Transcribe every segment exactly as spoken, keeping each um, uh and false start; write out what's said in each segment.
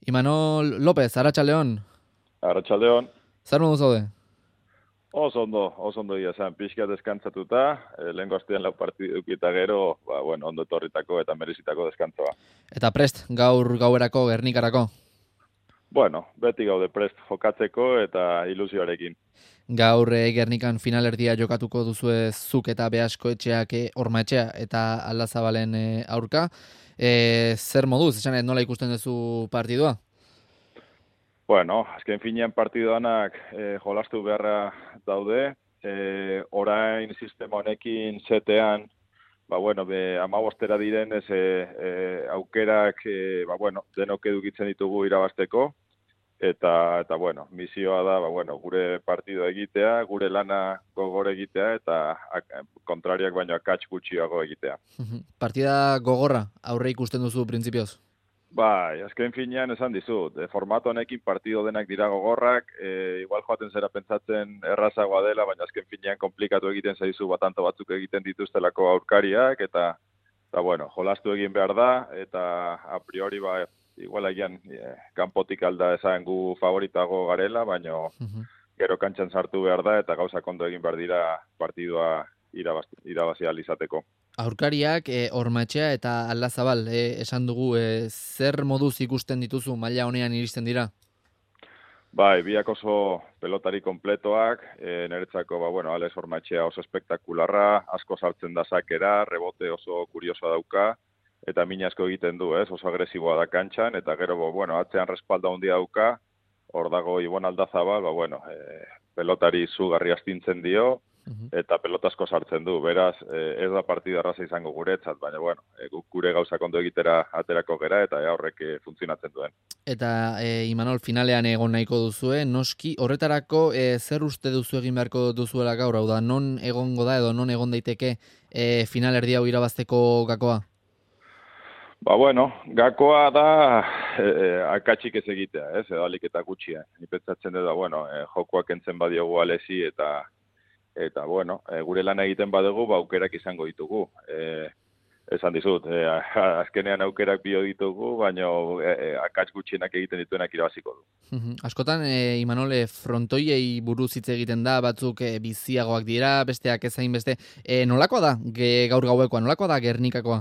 Imanol López, Arratsaldeon. Arratsaldeon. Zer modu zaude? Oso ondo, oso ondo ia zen, pixka deskantzatuta, e, lehenko astean lau partidu edukita gero, ba, bueno, ondo etorritako eta merezitako deskantzoa. Eta prest, gaur gauerako, Gernikarako. Bueno, beti gaude prest jokatzeko eta ilusioarekin. Gaur e, Gernikan finalerdia jokatuko duzue zuk eta Beasko etxeak e, Ormaetxea eta Aldazabalen e, aurka. E, zer moduz, esan nola ikusten duzu partidua? Bueno, azken finean partiduanak e, jolastu beharra daude, e, orain sistema honekin setean, ba bueno, be hamabostera direnez e, e, aukerak e, ba bueno, denok edukitzen ditugu irabasteko eta eta bueno, misioa da ba bueno, gure partidua egitea, gure lana gogor egitea eta ak, kontrariak baino akats gutxiago egitea. Partida gogorra aurre ikusten duzu printzipioz. Bai, azken finean esan dizut, e, formato honekin partido denak dira gogorrak, e, igual joaten zera pentsatzen errazagoa dela, baina azken finean komplikatu egiten zaizu batanto batzuk egiten dituztelako aurkariak, eta, eta bueno, jolastu egin behar da, eta a priori ba, igual egian e, kanpotik alda esan gu favoritago garela, baina gero kantxan sartu behar da, eta gauza kondo egin behar dira partidua irabazi ahal izateko. Aurkariak e, Ormaetxea eta Aldazabal, e, esan dugu, e, zer moduz ikusten dituzu maila honean iristen dira? Bai, biak oso pelotari kompletoak, e, niretzako, ba, bueno, Alex Ormaetxea oso espektakularra, asko sartzen da sakera, rebote oso kuriosoa dauka, eta min asko egiten du, ez, oso agresiboa da kantxan, eta gero, bo, bueno, atzean respalda handia dauka, hor dago Ibon Aldazabal, ba, bueno, e, pelotari zugarri astintzen dio, eta pelotasko sartzen du, beraz, ez da partida erraza izango guretzat, baina, bueno, gure gauzak ondo egitera aterako gera, eta e, horrek e, funtzionatzen duen. Eta, e, Imanol, finalean egon nahiko duzue, noski, horretarako e, zer uste duzu egin beharko duzuela gaur, hau da, non egongo da edo non egon daiteke e, finalerdi hau irabazteko gakoa? Ba, bueno, gakoa da e, akatsik ez egitea, ez, edo alik eta gutxia. Ni pentsatzen dut, bueno, e, jokoak entzen badiogu alezi eta Eta, bueno, e, gure lan egiten badugu, ba, aukerak izango ditugu. E, esan dizut, e, azkenean aukerak bio ditugu, baina e, e, akats gutxienak egiten dituenak irabaziko du. Askotan, e, Imanol, frontoiei buruz hitz egiten da, batzuk e, biziagoak dira, besteak ezain beste. E, nolakoa da, ge, gaur gauekoa, nolakoa da Gernikakoa?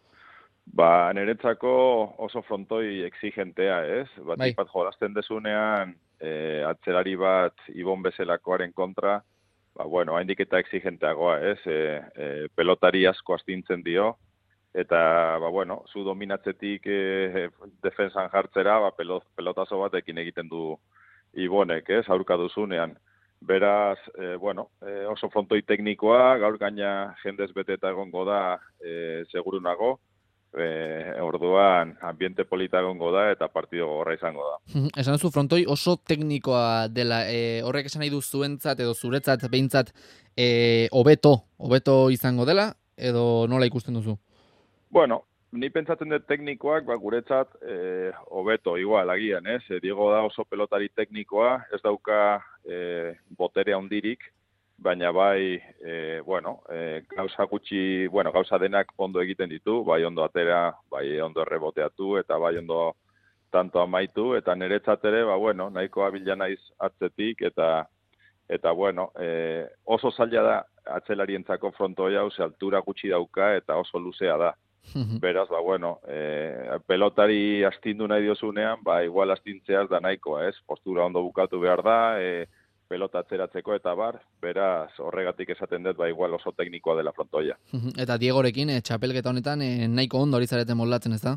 Ba, niretzako oso frontoi exigentea, ez? Bat bai. Bat jolazten dezunean, e, atzerari bat Ibon bezalakoaren kontra, ba, bueno, haindik eta exigenteagoa, ez? E, e, pelotari asko astintzen dio, eta, ba, bueno, zu dominatzetik e, defensan jartzera, ba, pelot, pelotazo batekin egiten du Ibonek, ez? Aurka duzunean. Beraz, e, bueno, e, oso frontoi teknikoa, gaur gaina jendez beteta egongo da, e, seguru nago, E, orduan ambiente polita egongo da eta partido gogorra izango da. Esan duzu frontoi oso teknikoa dela, e, horrek esan nahi du zuentzat edo zuretzat behintzat e, hobeto, hobeto izango dela edo nola ikusten duzu? Bueno, ni pentsatzen dut teknikoak, ba, guretzat hobeto, e, igual, agian, ez? E, Diego da oso pelotari teknikoa, ez dauka e, botere handirik, baina bai, e, bueno, e, gauza gutxi, bueno, gauza denak ondo egiten ditu, bai ondo atera, bai ondo erreboteatu, eta bai ondo tanto amaitu, eta niretzat ere, ba, bueno, nahikoa bila naiz atzetik, eta, eta bueno, e, oso zaila da atzelarientzako frontoi hau, ze altura gutxi dauka, eta oso luzea da. Beraz, ba, bueno, e, pelotari astindu nahi diozunean, ba, igual astintzeaz da nahikoa, ez? Postura ondo bukatu behar da, e, pelota atzeratzeko eta bar, beraz horregatik esaten dut, ba igual oso teknikoa dela frontoia. Eta Diegorekin, e, txapelketa honetan, e, nahiko ondo hori zareten moldatzen, ez da?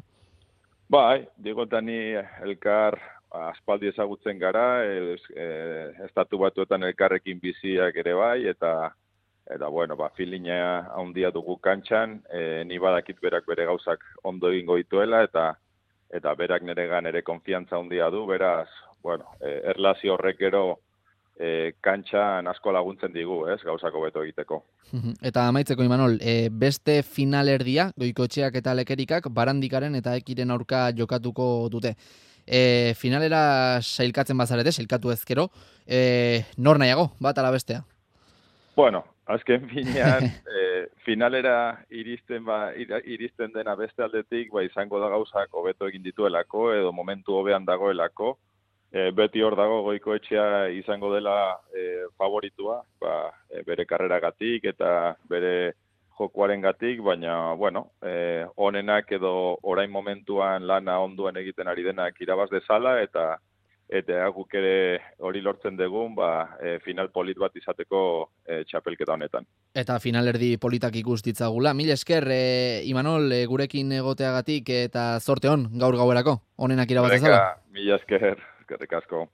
Bai, Diego eta ni elkar aspaldi ezagutzen gara, e, e, estatu batuetan elkarrekin biziak ere bai, eta eta bueno, ba, filina handia dugu kantxan, e, ni badakit berak bere gauzak ondo egingo dituela, eta eta berak neregan ere konfiantza handia du, beraz, bueno, e, erlazio horrek gero E, kantxan asko laguntzen digu, ez, gauzako beto egiteko. Eta amaitzeko, Imanol, e, beste finalerdia, Goikoetxeak eta Lekerikak, Barandikaren eta Ekiren aurka jokatuko dute. E, finalera sailkatzen bazarete, sailkatu ezkero, e, nor nahiago, bat ala bestea? Bueno, Azken finean, e, finalera iristen, ba, iristen dena beste aldetik, ba, izango da gauzak hobeto egin dituelako, edo momentu hobean dagoelako. E, beti hor dago Goikoetxea izango dela e, favoritua, ba, e, bere karreragatik eta bere jokuaren gatik, baina, bueno, e, onenak edo orain momentuan lana onduen egiten ari denak irabaz dezala, eta eta guk ere hori lortzen dugun, ba, e, final polit bat izateko e, txapelketa honetan. Eta finalerdi politak ikus ditzagula. Mil esker, e, Imanol, e, gurekin egoteagatik eta zorte hon gaur gauerako, onenak irabaz dezala. Mila esker, eskerrik asko.